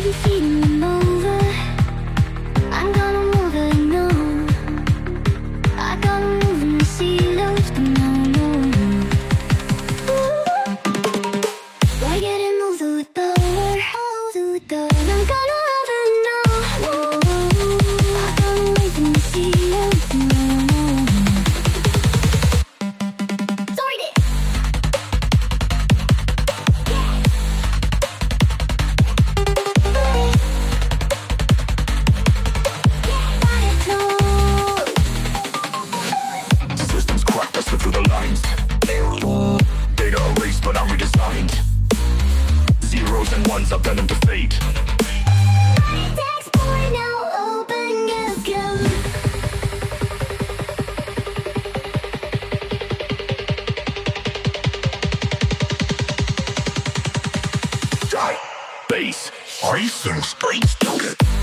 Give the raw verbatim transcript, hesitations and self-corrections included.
feeling over. I'm gonna move it, no. I gotta move and see love, no, no. We're getting moved with the power, with the I'm gonna have it now. I gotta wait and see love, no, no. Sorry, Dick. Systems cracked, I slip through the lines. Data erased, but I'm redesigned. Zeros and ones, I've done them to fate. Text boy, now open your gun. Die, base, ice and space, token.